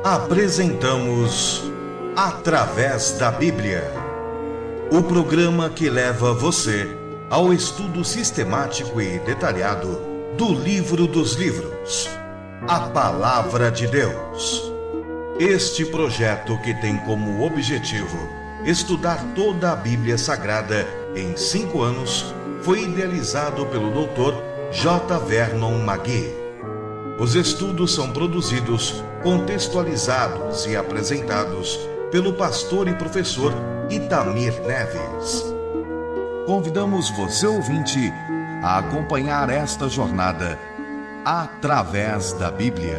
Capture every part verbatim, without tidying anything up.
Apresentamos Através da Bíblia, o programa que leva você ao estudo sistemático e detalhado do livro dos livros, a Palavra de Deus. Este projeto, que tem como objetivo estudar toda a Bíblia Sagrada em cinco anos, foi idealizado pelo doutor J. Vernon Magui. Os estudos são produzidos, contextualizados e apresentados pelo pastor e professor Itamir Neves. Convidamos você, ouvinte, a acompanhar esta jornada através da Bíblia.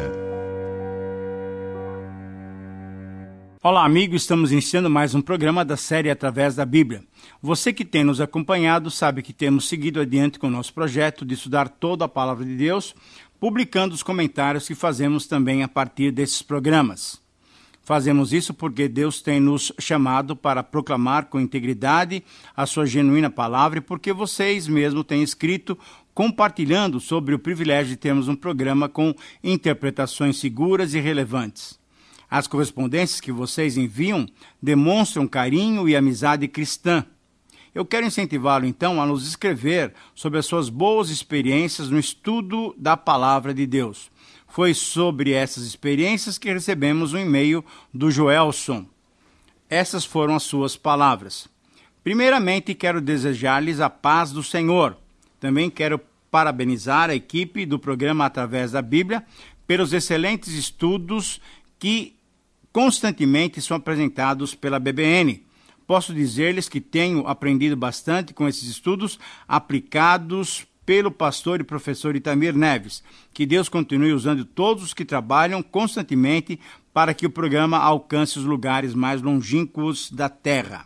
Olá, amigo, estamos iniciando mais um programa da série Através da Bíblia. Você que tem nos acompanhado sabe que temos seguido adiante com o nosso projeto de estudar toda a Palavra de Deus, publicando os comentários que fazemos também a partir desses programas. Fazemos isso porque Deus tem nos chamado para proclamar com integridade a sua genuína palavra e porque vocês mesmos têm escrito compartilhando sobre o privilégio de termos um programa com interpretações seguras e relevantes. As correspondências que vocês enviam demonstram carinho e amizade cristã. Eu quero incentivá-lo, então, a nos escrever sobre as suas boas experiências no estudo da Palavra de Deus. Foi sobre essas experiências que recebemos um e-mail do Joelson. Essas foram as suas palavras. Primeiramente, quero desejar-lhes a paz do Senhor. Também quero parabenizar a equipe do programa Através da Bíblia pelos excelentes estudos que constantemente são apresentados pela B B N. Posso dizer-lhes que tenho aprendido bastante com esses estudos aplicados pelo pastor e professor Itamir Neves. Que Deus continue usando todos os que trabalham constantemente para que o programa alcance os lugares mais longínquos da terra.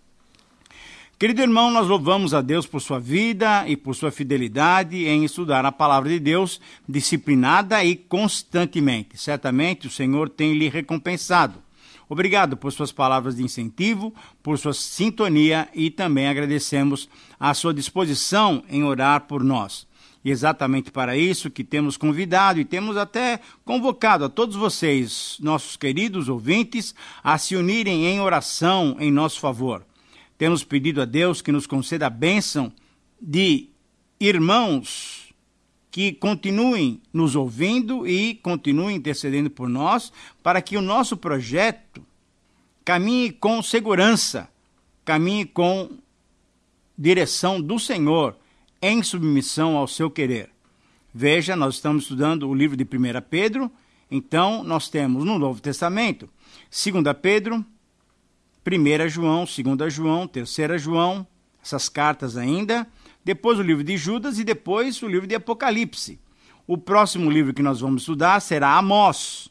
Querido irmão, nós louvamos a Deus por sua vida e por sua fidelidade em estudar a Palavra de Deus disciplinada e constantemente. Certamente o Senhor tem lhe recompensado. Obrigado por suas palavras de incentivo, por sua sintonia e também agradecemos a sua disposição em orar por nós. E exatamente para isso que temos convidado e temos até convocado a todos vocês, nossos queridos ouvintes, a se unirem em oração em nosso favor. Temos pedido a Deus que nos conceda a bênção de irmãos que continuem nos ouvindo e continuem intercedendo por nós, para que o nosso projeto caminhe com segurança, caminhe com direção do Senhor, em submissão ao seu querer. Veja, nós estamos estudando o livro de primeira Pedro, então nós temos no Novo Testamento, segunda Pedro, primeira João, segunda João, terceira João, essas cartas ainda, depois o livro de Judas e depois o livro de Apocalipse. O próximo livro que nós vamos estudar será Amós,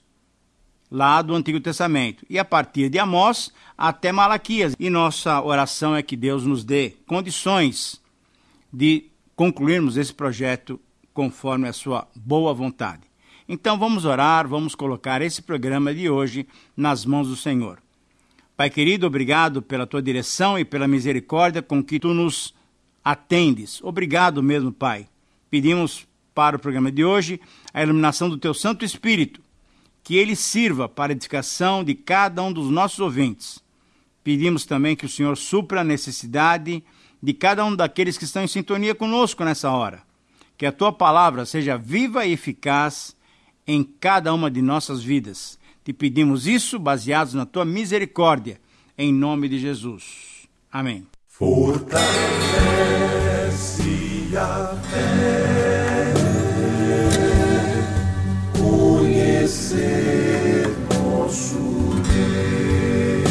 lá do Antigo Testamento. E a partir de Amós até Malaquias. E nossa oração é que Deus nos dê condições de concluirmos esse projeto conforme a sua boa vontade. Então vamos orar, vamos colocar esse programa de hoje nas mãos do Senhor. Pai querido, obrigado pela tua direção e pela misericórdia com que tu nos atendes. Obrigado mesmo, Pai. Pedimos para o programa de hoje a iluminação do Teu Santo Espírito, que ele sirva para a edificação de cada um dos nossos ouvintes. Pedimos também que o Senhor supra a necessidade de cada um daqueles que estão em sintonia conosco nessa hora. Que a Tua palavra seja viva e eficaz em cada uma de nossas vidas. Te pedimos isso baseados na Tua misericórdia, em nome de Jesus. Amém. Fortalece a fé, conhecer nosso Deus.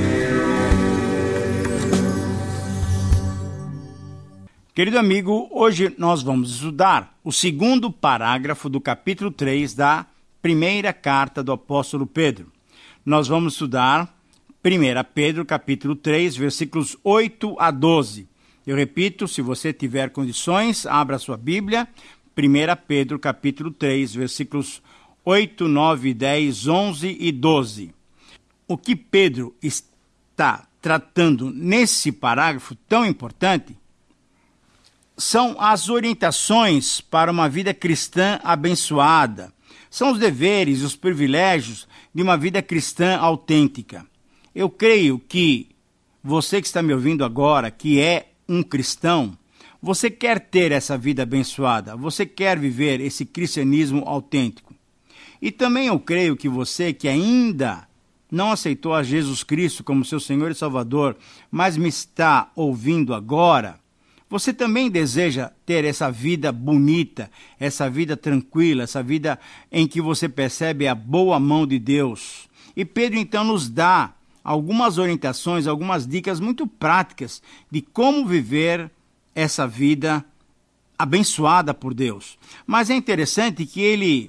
Querido amigo, hoje nós vamos estudar o segundo parágrafo do capítulo três da primeira carta do apóstolo Pedro. Nós vamos estudar primeira Pedro, capítulo três, versículos oito a doze. Eu repito, se você tiver condições, abra a sua Bíblia. primeira Pedro, capítulo três, versículos oito, nove, dez, onze e doze. O que Pedro está tratando nesse parágrafo tão importante são as orientações para uma vida cristã abençoada. São os deveres e os privilégios de uma vida cristã autêntica. Eu creio que você que está me ouvindo agora, que é um cristão, você quer ter essa vida abençoada, você quer viver esse cristianismo autêntico. E também eu creio que você que ainda não aceitou a Jesus Cristo como seu Senhor e Salvador, mas me está ouvindo agora, você também deseja ter essa vida bonita, essa vida tranquila, essa vida em que você percebe a boa mão de Deus. E Pedro então nos dá algumas orientações, algumas dicas muito práticas de como viver essa vida abençoada por Deus. Mas é interessante que ele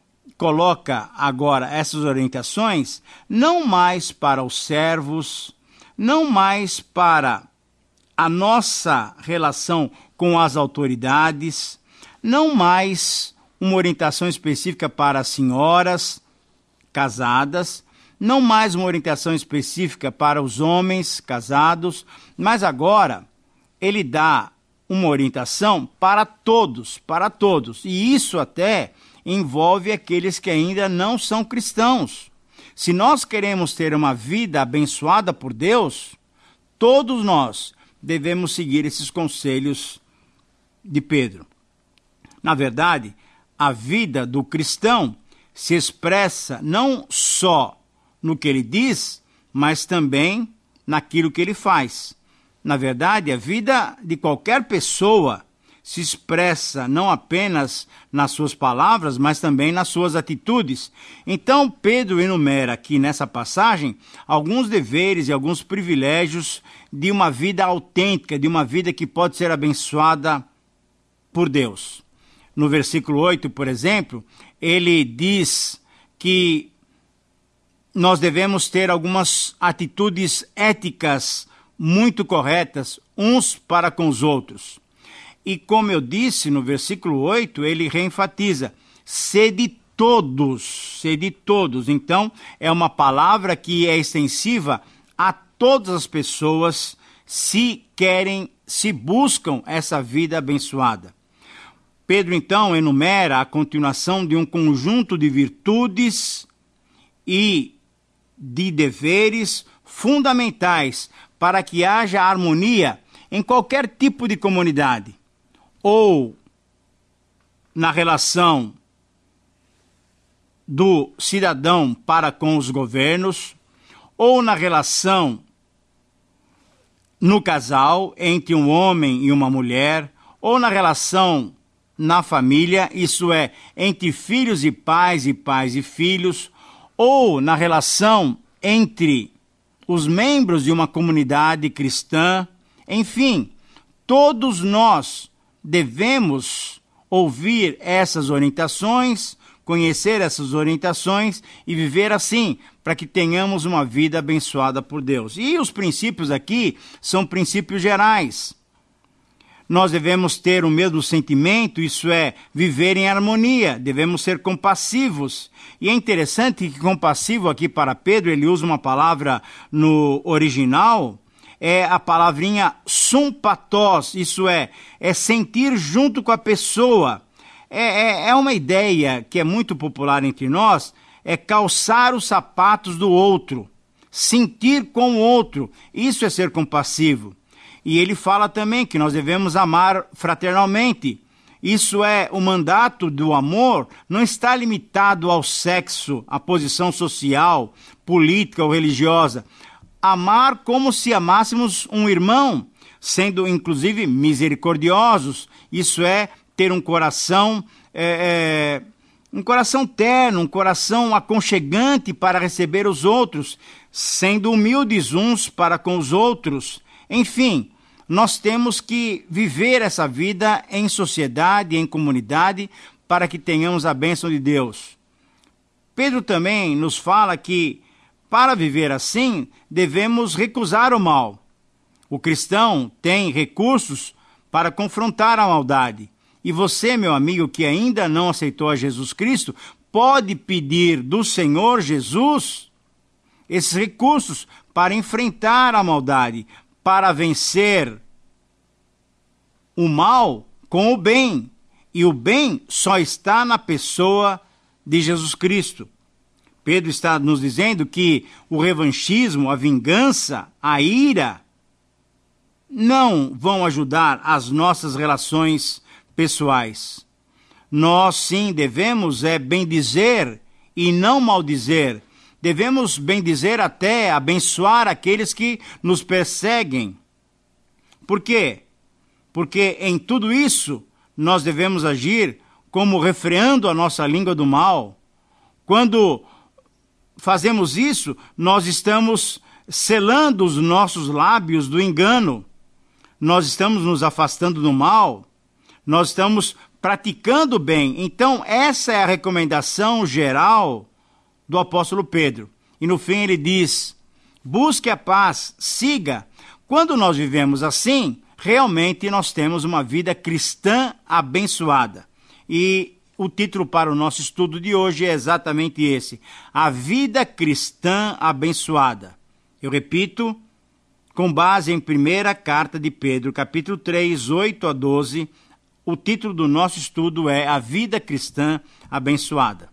coloca agora essas orientações não mais para os servos, não mais para a nossa relação com as autoridades, não mais uma orientação específica para as senhoras casadas, não mais uma orientação específica para os homens casados, mas agora ele dá uma orientação para todos, para todos. E isso até envolve aqueles que ainda não são cristãos. Se nós queremos ter uma vida abençoada por Deus, todos nós devemos seguir esses conselhos de Pedro. Na verdade, a vida do cristão se expressa não só no que ele diz, mas também naquilo que ele faz. Na verdade, a vida de qualquer pessoa se expressa não apenas nas suas palavras, mas também nas suas atitudes. Então, Pedro enumera aqui nessa passagem alguns deveres e alguns privilégios de uma vida autêntica, de uma vida que pode ser abençoada por Deus. No versículo oito, por exemplo, ele diz que nós devemos ter algumas atitudes éticas muito corretas uns para com os outros. E como eu disse no versículo oito, ele reenfatiza, sede todos, sede todos. Então, é uma palavra que é extensiva a todas as pessoas se querem, se buscam essa vida abençoada. Pedro, então, enumera a continuação de um conjunto de virtudes e de deveres fundamentais para que haja harmonia em qualquer tipo de comunidade, ou na relação do cidadão para com os governos, ou na relação no casal entre um homem e uma mulher, ou na relação na família, isso é, entre filhos e pais e pais e filhos, ou na relação entre os membros de uma comunidade cristã. Enfim, todos nós devemos ouvir essas orientações, conhecer essas orientações e viver assim, para que tenhamos uma vida abençoada por Deus. E os princípios aqui são princípios gerais. Nós devemos ter o mesmo sentimento, isso é, viver em harmonia, devemos ser compassivos. E é interessante que compassivo aqui para Pedro, ele usa uma palavra no original, é a palavrinha sympathos, isso é, é sentir junto com a pessoa. É, é, é uma ideia que é muito popular entre nós, é calçar os sapatos do outro, sentir com o outro, isso é ser compassivo. E ele fala também que nós devemos amar fraternalmente. Isso é, o mandato do amor não está limitado ao sexo, à posição social, política ou religiosa. Amar como se amássemos um irmão, sendo inclusive misericordiosos. Isso é, ter um coração, é, é, um coração terno, um coração aconchegante para receber os outros, sendo humildes uns para com os outros. Enfim, nós temos que viver essa vida em sociedade, em comunidade, para que tenhamos a bênção de Deus. Pedro também nos fala que, para viver assim, devemos recusar o mal. O cristão tem recursos para confrontar a maldade. E você, meu amigo, que ainda não aceitou a Jesus Cristo, pode pedir do Senhor Jesus esses recursos para enfrentar a maldade, para vencer o mal com o bem. E o bem só está na pessoa de Jesus Cristo. Pedro está nos dizendo que o revanchismo, a vingança, a ira, não vão ajudar as nossas relações pessoais. Nós, sim, devemos é bendizer e não maldizer. Devemos bendizer até abençoar aqueles que nos perseguem. Por quê? Porque em tudo isso nós devemos agir como refreando a nossa língua do mal. Quando fazemos isso, nós estamos selando os nossos lábios do engano. Nós estamos nos afastando do mal. Nós estamos praticando o bem. Então, essa é a recomendação geral do apóstolo Pedro. E no fim ele diz: busque a paz, siga. Quando nós vivemos assim, realmente nós temos uma vida cristã abençoada. E o título para o nosso estudo de hoje é exatamente esse: a vida cristã abençoada. Eu repito, com base em primeira carta de Pedro, capítulo três, oito a doze, o título do nosso estudo é A Vida Cristã Abençoada.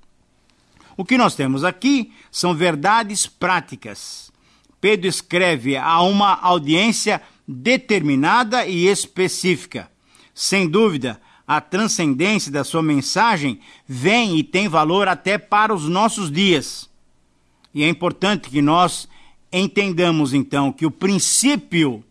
O que nós temos aqui são verdades práticas. Pedro escreve a uma audiência determinada e específica. Sem dúvida, a transcendência da sua mensagem vem e tem valor até para os nossos dias. E é importante que nós entendamos, então, que o princípio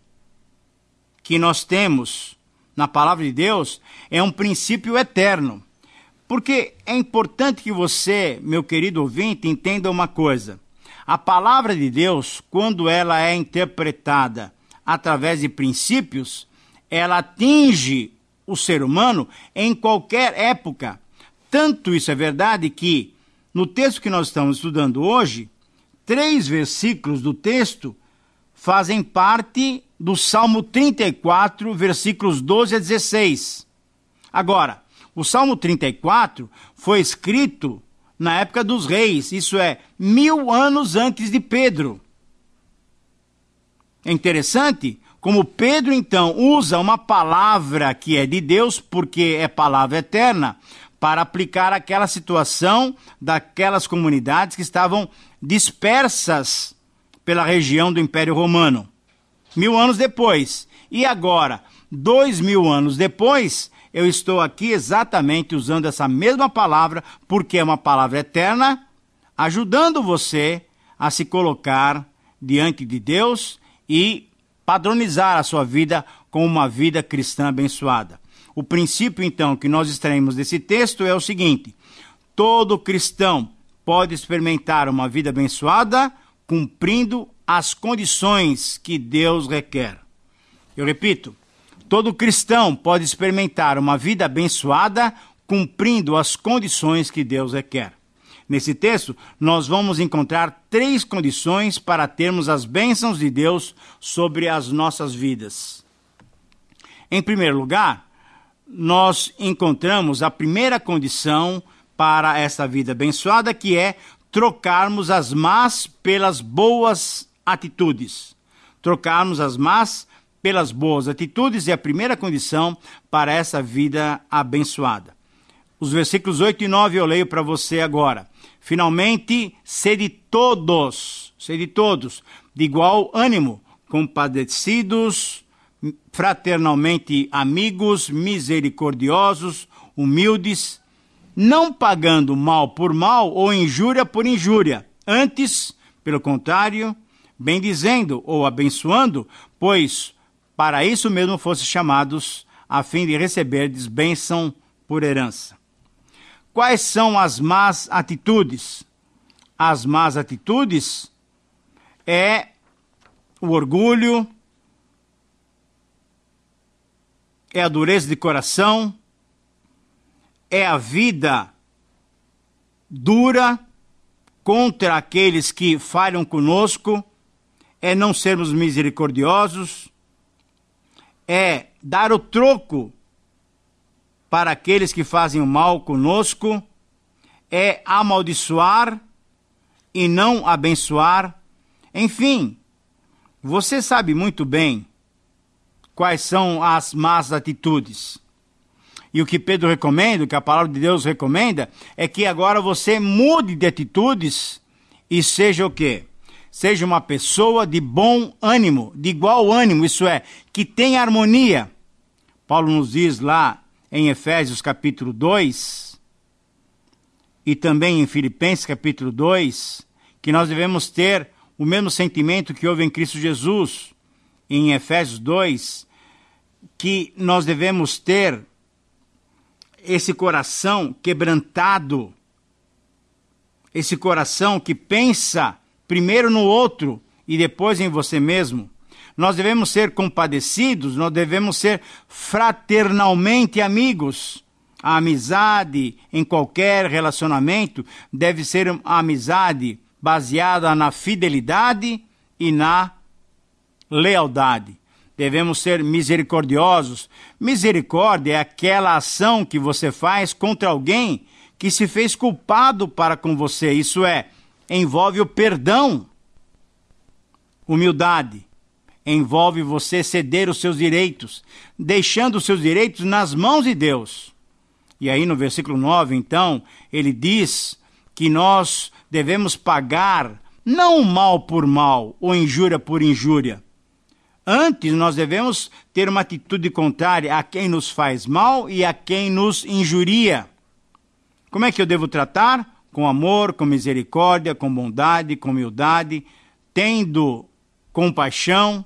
que nós temos na palavra de Deus é um princípio eterno. Porque é importante que você, meu querido ouvinte, entenda uma coisa. A palavra de Deus, quando ela é interpretada através de princípios, ela atinge o ser humano em qualquer época. Tanto isso é verdade que, no texto que nós estamos estudando hoje, três versículos do texto fazem parte do Salmo trinta e quatro, versículos doze a dezesseis. Agora, o Salmo trinta e quatro foi escrito na época dos reis, isso é, mil anos antes de Pedro. É interessante como Pedro, então, usa uma palavra que é de Deus, porque é palavra eterna, para aplicar aquela situação daquelas comunidades que estavam dispersas pela região do Império Romano. Mil anos depois. E agora, dois mil anos depois, eu estou aqui exatamente usando essa mesma palavra, porque é uma palavra eterna, ajudando você a se colocar diante de Deus e padronizar a sua vida com uma vida cristã abençoada. O princípio, então, que nós extraímos desse texto é o seguinte: todo cristão pode experimentar uma vida abençoada cumprindo as condições que Deus requer. Eu repito, todo cristão pode experimentar uma vida abençoada cumprindo as condições que Deus requer. Nesse texto, nós vamos encontrar três condições para termos as bênçãos de Deus sobre as nossas vidas. Em primeiro lugar, nós encontramos a primeira condição para essa vida abençoada, que é trocarmos as más pelas boas atitudes. Trocarmos as más pelas boas atitudes é a primeira condição para essa vida abençoada. Os versículos oito e nove eu leio para você agora. Finalmente, sede todos, sede todos, de igual ânimo, compadecidos, fraternalmente amigos, misericordiosos, humildes, não pagando mal por mal ou injúria por injúria, antes, pelo contrário, bendizendo ou abençoando, pois para isso mesmo fossem chamados, a fim de receberdes bênção por herança. Quais são as más atitudes? As más atitudes é o orgulho, é a dureza de coração, é a vida dura contra aqueles que falham conosco, é não sermos misericordiosos, é dar o troco para aqueles que fazem o mal conosco, é amaldiçoar e não abençoar. Enfim, você sabe muito bem quais são as más atitudes. E o que Pedro recomenda, o que a palavra de Deus recomenda, é que agora você mude de atitudes e seja o quê? Seja uma pessoa de bom ânimo, de igual ânimo, isso é, que tenha harmonia. Paulo nos diz lá em Efésios capítulo dois, e também em Filipenses capítulo dois, que nós devemos ter o mesmo sentimento que houve em Cristo Jesus, em Efésios dois, que nós devemos ter esse coração quebrantado, esse coração que pensa primeiro no outro e depois em você mesmo. Nós devemos ser compadecidos, nós devemos ser fraternalmente amigos. A amizade em qualquer relacionamento deve ser uma amizade baseada na fidelidade e na lealdade. Devemos ser misericordiosos. Misericórdia é aquela ação que você faz contra alguém que se fez culpado para com você. Isso é, envolve o perdão. Humildade envolve você ceder os seus direitos, deixando os seus direitos nas mãos de Deus. E aí no versículo nove, então, ele diz que nós devemos pagar não mal por mal ou injúria por injúria. Antes, nós devemos ter uma atitude contrária a quem nos faz mal e a quem nos injuria. Como é que eu devo tratar? Com amor, com misericórdia, com bondade, com humildade, tendo compaixão.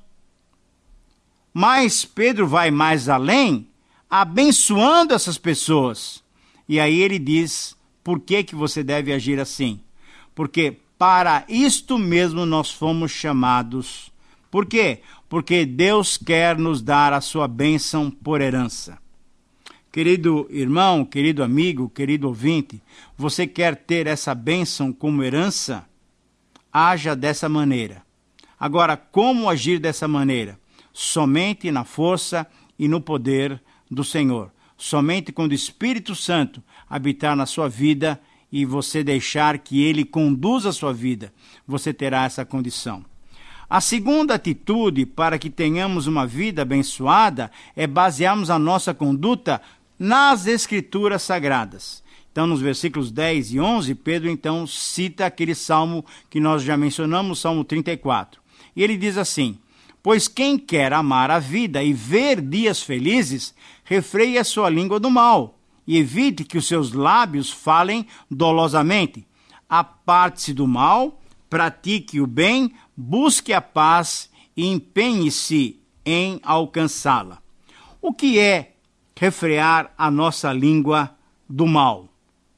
Mas Pedro vai mais além, abençoando essas pessoas. E aí ele diz, por que que você deve agir assim? Porque para isto mesmo nós fomos chamados. Por quê? Porque Deus quer nos dar a sua bênção por herança. Querido irmão, querido amigo, querido ouvinte, você quer ter essa bênção como herança? Haja dessa maneira. Agora, como agir dessa maneira? Somente na força e no poder do Senhor. Somente quando o Espírito Santo habitar na sua vida e você deixar que Ele conduza a sua vida, você terá essa condição. A segunda atitude para que tenhamos uma vida abençoada é basearmos a nossa conduta nas Escrituras Sagradas. Então, nos versículos dez e onze, Pedro então cita aquele salmo que nós já mencionamos, Salmo trinta e quatro. E ele diz assim, pois quem quer amar a vida e ver dias felizes, refreie a sua língua do mal e evite que os seus lábios falem dolosamente. Aparte-se do mal, pratique o bem, busque a paz e empenhe-se em alcançá-la. O que é refrear a nossa língua do mal?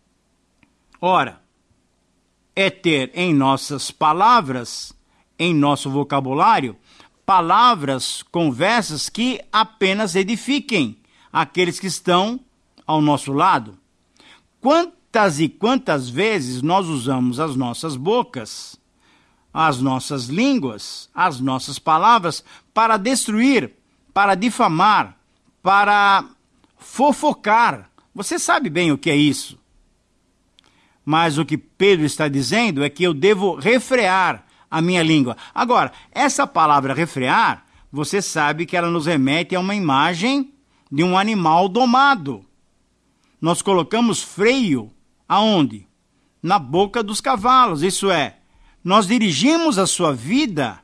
Ora, é ter em nossas palavras, em nosso vocabulário, palavras, conversas que apenas edifiquem aqueles que estão ao nosso lado. Quantas e quantas vezes nós usamos as nossas bocas, as nossas línguas, as nossas palavras para destruir, para difamar, para fofocar. Você sabe bem o que é isso. Mas o que Pedro está dizendo é que eu devo refrear a minha língua. Agora, essa palavra refrear, você sabe que ela nos remete a uma imagem de um animal domado. Nós colocamos freio aonde? Na boca dos cavalos, isso é, nós dirigimos a sua vida,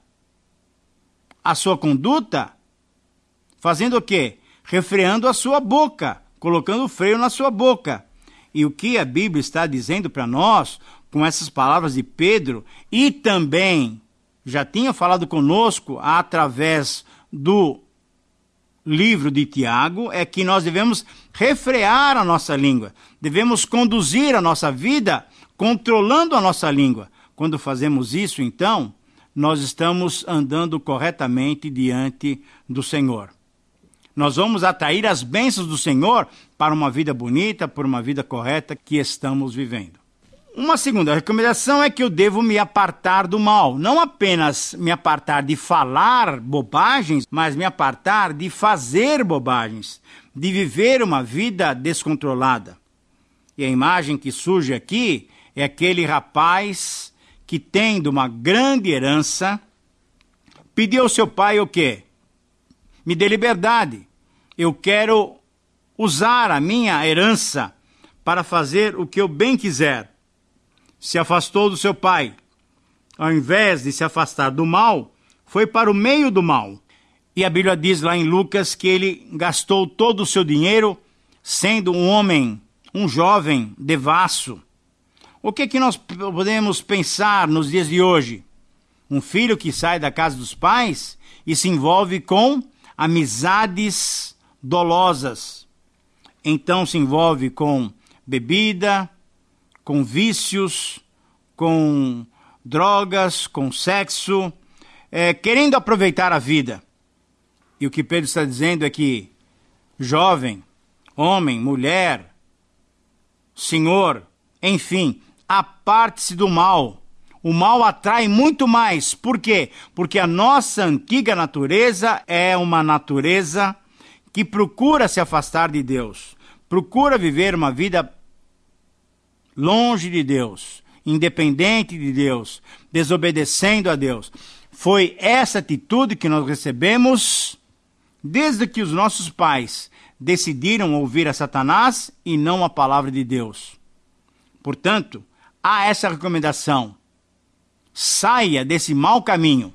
a sua conduta, fazendo o quê? Refreando a sua boca, colocando freio na sua boca. E o que a Bíblia está dizendo para nós, com essas palavras de Pedro, e também já tinha falado conosco através do livro de Tiago, é que nós devemos refrear a nossa língua, devemos conduzir a nossa vida controlando a nossa língua. Quando fazemos isso, então, nós estamos andando corretamente diante do Senhor. Nós vamos atrair as bênçãos do Senhor para uma vida bonita, por uma vida correta que estamos vivendo. Uma segunda recomendação é que eu devo me apartar do mal. Não apenas me apartar de falar bobagens, mas me apartar de fazer bobagens, de viver uma vida descontrolada. E a imagem que surge aqui é aquele rapaz que, tendo uma grande herança, pediu ao seu pai o quê? Me dê liberdade. Eu quero usar a minha herança para fazer o que eu bem quiser. Se afastou do seu pai. Ao invés de se afastar do mal, foi para o meio do mal. E a Bíblia diz lá em Lucas que ele gastou todo o seu dinheiro sendo um homem, um jovem devasso. O que, que nós podemos pensar nos dias de hoje? Um filho que sai da casa dos pais e se envolve com amizades dolosas. Então se envolve com bebida, com vícios, com drogas, com sexo, é, querendo aproveitar a vida. E o que Pedro está dizendo é que jovem, homem, mulher, senhor, enfim, aparte-se do mal. O mal atrai muito mais. Por quê? Porque a nossa antiga natureza é uma natureza que procura se afastar de Deus. Procura viver uma vida longe de Deus, independente de Deus, desobedecendo a Deus. Foi essa atitude que nós recebemos desde que os nossos pais decidiram ouvir a Satanás e não a palavra de Deus. Portanto, há essa recomendação. Saia desse mau caminho.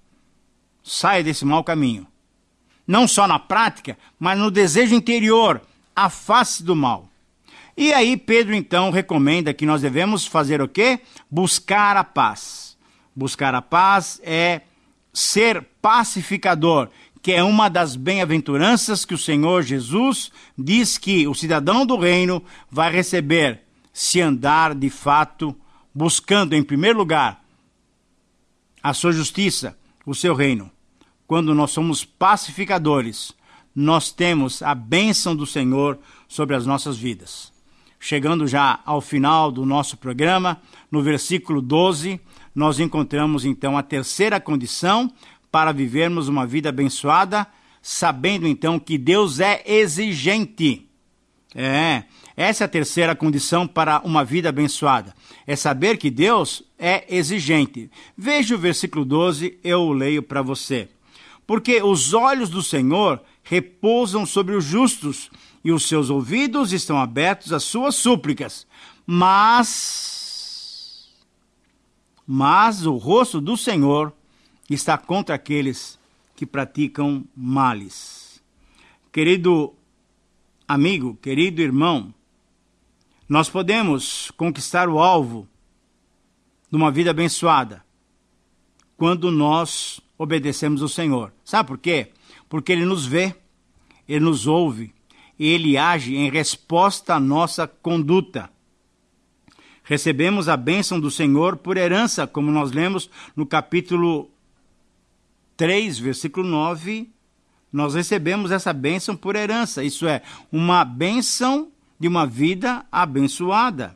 Saia desse mau caminho. Não só na prática, mas no desejo interior. Afaste do mal. E aí Pedro então recomenda que nós devemos fazer o quê? Buscar a paz. Buscar a paz é ser pacificador, que é uma das bem-aventuranças que o Senhor Jesus diz que o cidadão do reino vai receber se andar de fato buscando em primeiro lugar a sua justiça, o seu reino. Quando nós somos pacificadores, nós temos a bênção do Senhor sobre as nossas vidas. Chegando já ao final do nosso programa, no versículo doze, nós encontramos então a terceira condição para vivermos uma vida abençoada, sabendo então que Deus é exigente. É, essa é a terceira condição para uma vida abençoada. É saber que Deus é exigente. Veja o versículo doze, eu o leio para você. Porque os olhos do Senhor repousam sobre os justos, e os seus ouvidos estão abertos às suas súplicas. Mas, mas o rosto do Senhor está contra aqueles que praticam males. Querido amigo, querido irmão, nós podemos conquistar o alvo de uma vida abençoada quando nós obedecemos ao Senhor. Sabe por quê? Porque Ele nos vê, Ele nos ouve, e Ele age em resposta à nossa conduta. Recebemos a bênção do Senhor por herança, como nós lemos no capítulo três, versículo nove, nós recebemos essa bênção por herança. Isso é, uma bênção de uma vida abençoada.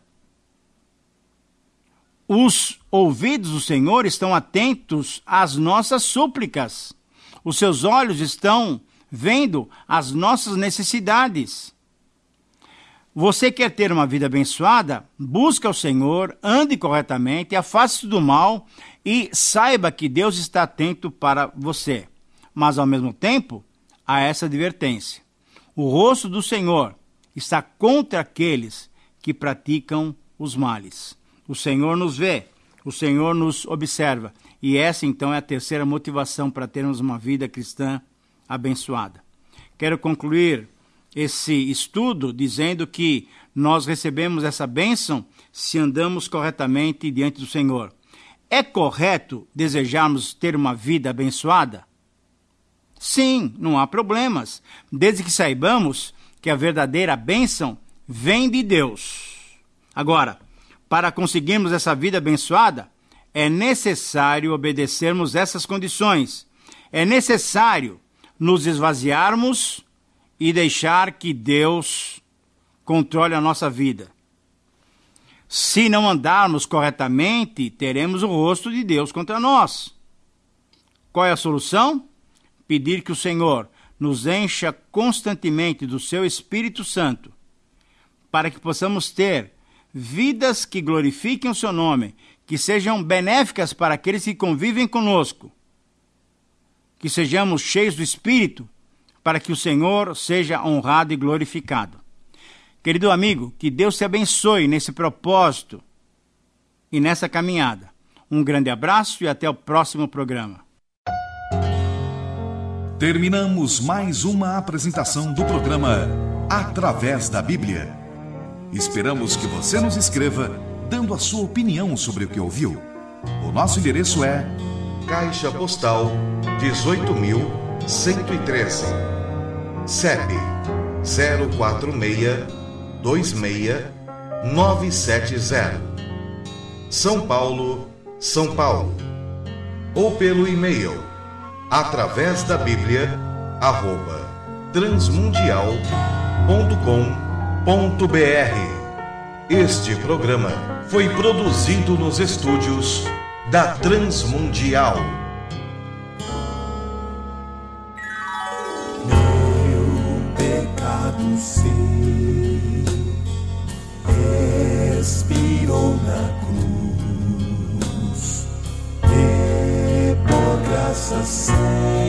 Os ouvidos do Senhor estão atentos às nossas súplicas. Os seus olhos estão vendo as nossas necessidades. Você quer ter uma vida abençoada? Busca o Senhor, ande corretamente, afaste-se do mal e saiba que Deus está atento para você. Mas, ao mesmo tempo, há essa advertência. O rosto do Senhor está contra aqueles que praticam os males. O Senhor nos vê, o Senhor nos observa. E essa, então, é a terceira motivação para termos uma vida cristã abençoada. Quero concluir esse estudo dizendo que nós recebemos essa bênção se andamos corretamente diante do Senhor. É correto desejarmos ter uma vida abençoada? Sim, não há problemas, desde que saibamos que a verdadeira bênção vem de Deus. Agora, para conseguirmos essa vida abençoada, é necessário obedecermos essas condições. É necessário nos esvaziarmos e deixar que Deus controle a nossa vida. Se não andarmos corretamente, teremos o rosto de Deus contra nós. Qual é a solução? Pedir que o Senhor nos encha constantemente do seu Espírito Santo, para que possamos ter vidas que glorifiquem o seu nome, que sejam benéficas para aqueles que convivem conosco, que sejamos cheios do Espírito, para que o Senhor seja honrado e glorificado. Querido amigo, que Deus te abençoe nesse propósito e nessa caminhada. Um grande abraço e até o próximo programa. Terminamos mais uma apresentação do programa Através da Bíblia. Esperamos que você nos escreva dando a sua opinião sobre o que ouviu. O nosso endereço é Caixa Postal dezoito mil cento e treze, C E P zero quatro seis dois seis nove sete zero, São Paulo, São Paulo. Ou pelo e-mail através da Bíblia arroba transmundial ponto com ponto br. Este programa foi produzido nos estúdios da Transmundial. Meu pecado sei, expirou na cruz, e por graça sei.